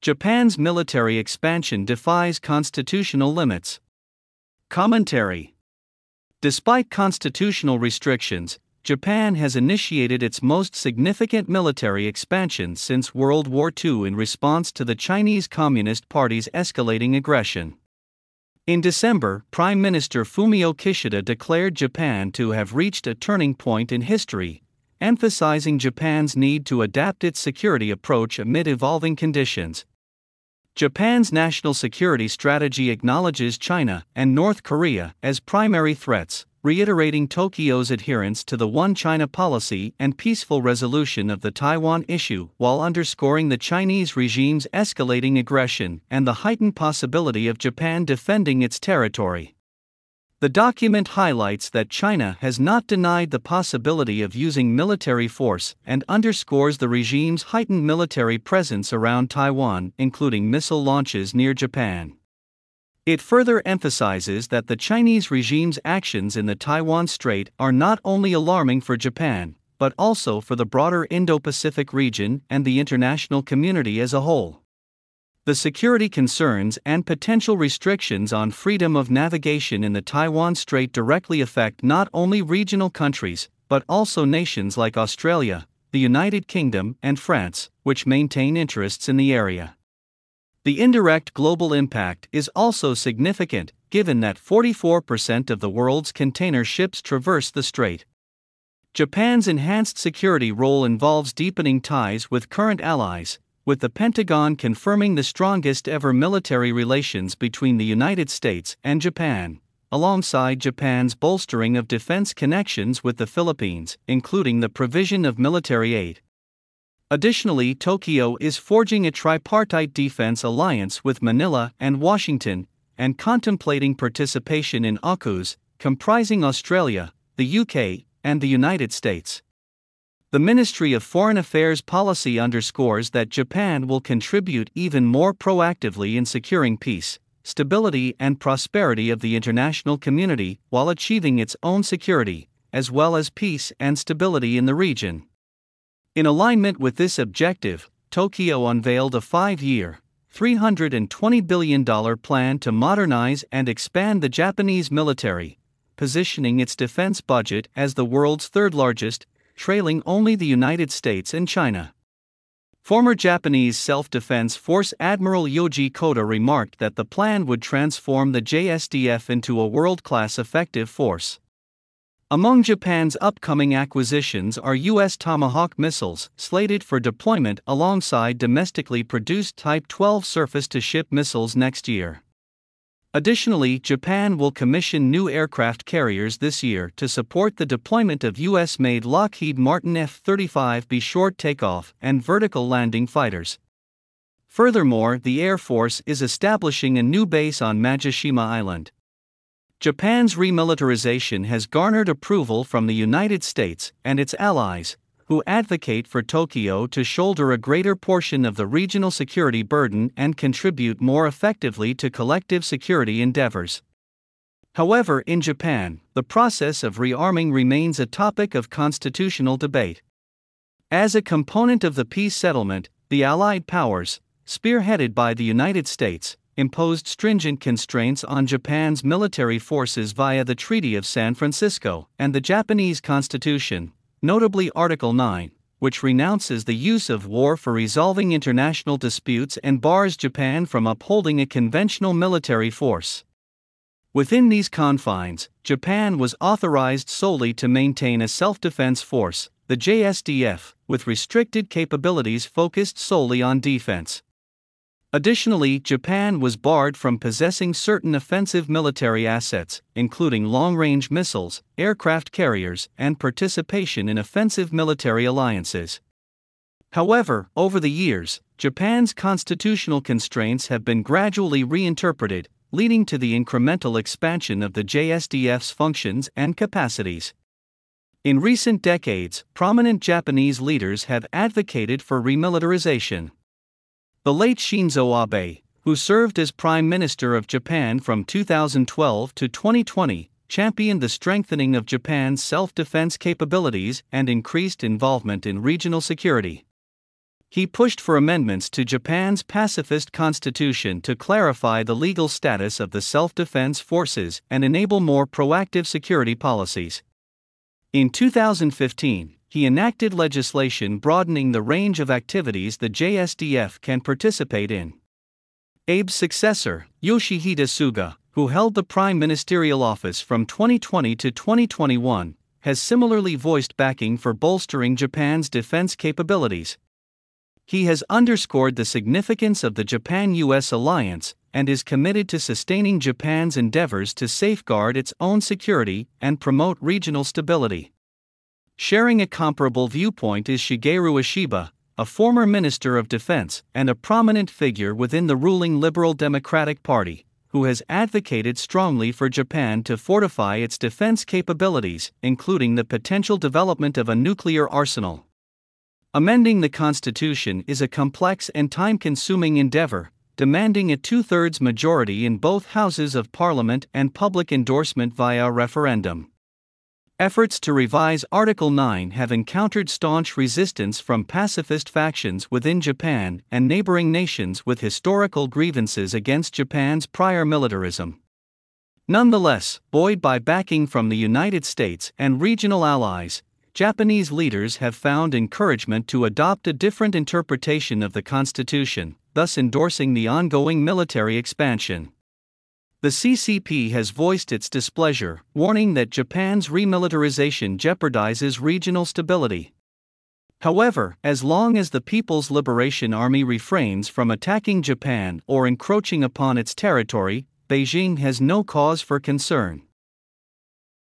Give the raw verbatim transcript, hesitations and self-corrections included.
Japan's military expansion defies constitutional limits. Commentary. Despite constitutional restrictions, Japan has initiated its most significant military expansion since World War Two in response to the Chinese Communist Party's escalating aggression. In December, Prime Minister Fumio Kishida declared Japan to have reached a turning point in history, emphasizing Japan's need to adapt its security approach amid evolving conditions. Japan's national security strategy acknowledges China and North Korea as primary threats, reiterating Tokyo's adherence to the One China policy and peaceful resolution of the Taiwan issue, while underscoring the Chinese regime's escalating aggression and the heightened possibility of Japan defending its territory. The document highlights that China has not denied the possibility of using military force and underscores the regime's heightened military presence around Taiwan, including missile launches near Japan. It further emphasizes that the Chinese regime's actions in the Taiwan Strait are not only alarming for Japan, but also for the broader Indo-Pacific region and the international community as a whole. The security concerns and potential restrictions on freedom of navigation in the Taiwan Strait directly affect not only regional countries, but also nations like Australia, the United Kingdom, and France, which maintain interests in the area. The indirect global impact is also significant, given that forty-four percent of the world's container ships traverse the strait. Japan's enhanced security role involves deepening ties with current allies, with the Pentagon confirming the strongest ever military relations between the United States and Japan, alongside Japan's bolstering of defense connections with the Philippines, including the provision of military aid. Additionally, Tokyo is forging a tripartite defense alliance with Manila and Washington, and contemplating participation in AUKUS, comprising Australia, the U K, and the United States. The Ministry of Foreign Affairs policy underscores that Japan will contribute even more proactively in securing peace, stability, and prosperity of the international community while achieving its own security, as well as peace and stability in the region. In alignment with this objective, Tokyo unveiled a five-year, three hundred twenty billion dollars plan to modernize and expand the Japanese military, positioning its defense budget as the world's third-largest, trailing only the United States and China. Former Japanese Self-Defense Force Admiral Yoji Koda remarked that the plan would transform the J S D F into a world-class effective force. Among Japan's upcoming acquisitions are U S Tomahawk missiles, slated for deployment alongside domestically produced Type twelve surface-to-ship missiles next year. Additionally, Japan will commission new aircraft carriers this year to support the deployment of U S-made Lockheed Martin F thirty-five B short takeoff and vertical landing fighters. Furthermore, the Air Force is establishing a new base on Majishima Island. Japan's remilitarization has garnered approval from the United States and its allies, who advocate for Tokyo to shoulder a greater portion of the regional security burden and contribute more effectively to collective security endeavors. However, in Japan, the process of rearming remains a topic of constitutional debate. As a component of the peace settlement, the Allied powers, spearheaded by the United States, imposed stringent constraints on Japan's military forces via the Treaty of San Francisco and the Japanese Constitution, notably Article nine, which renounces the use of war for resolving international disputes and bars Japan from upholding a conventional military force. Within these confines, Japan was authorized solely to maintain a self-defense force, the J S D F, with restricted capabilities focused solely on defense. Additionally, Japan was barred from possessing certain offensive military assets, including long-range missiles, aircraft carriers, and participation in offensive military alliances. However, over the years, Japan's constitutional constraints have been gradually reinterpreted, leading to the incremental expansion of the J S D F's functions and capacities. In recent decades, prominent Japanese leaders have advocated for remilitarization. The late Shinzo Abe, who served as Prime Minister of Japan from two thousand twelve to twenty twenty, championed the strengthening of Japan's self-defense capabilities and increased involvement in regional security. He pushed for amendments to Japan's pacifist constitution to clarify the legal status of the self-defense forces and enable more proactive security policies. In two thousand fifteen, he enacted legislation broadening the range of activities the J S D F can participate in. Abe's successor, Yoshihide Suga, who held the prime ministerial office from twenty twenty to twenty twenty-one, has similarly voiced backing for bolstering Japan's defense capabilities. He has underscored the significance of the Japan-U S alliance and is committed to sustaining Japan's endeavors to safeguard its own security and promote regional stability. Sharing a comparable viewpoint is Shigeru Ishiba, a former Minister of Defense and a prominent figure within the ruling Liberal Democratic Party, who has advocated strongly for Japan to fortify its defense capabilities, including the potential development of a nuclear arsenal. Amending the Constitution is a complex and time-consuming endeavor, demanding a two-thirds majority in both houses of Parliament and public endorsement via referendum. Efforts to revise Article nine have encountered staunch resistance from pacifist factions within Japan and neighboring nations with historical grievances against Japan's prior militarism. Nonetheless, buoyed by backing from the United States and regional allies, Japanese leaders have found encouragement to adopt a different interpretation of the Constitution, thus endorsing the ongoing military expansion. The C C P has voiced its displeasure, warning that Japan's remilitarization jeopardizes regional stability. However, as long as the People's Liberation Army refrains from attacking Japan or encroaching upon its territory, Beijing has no cause for concern.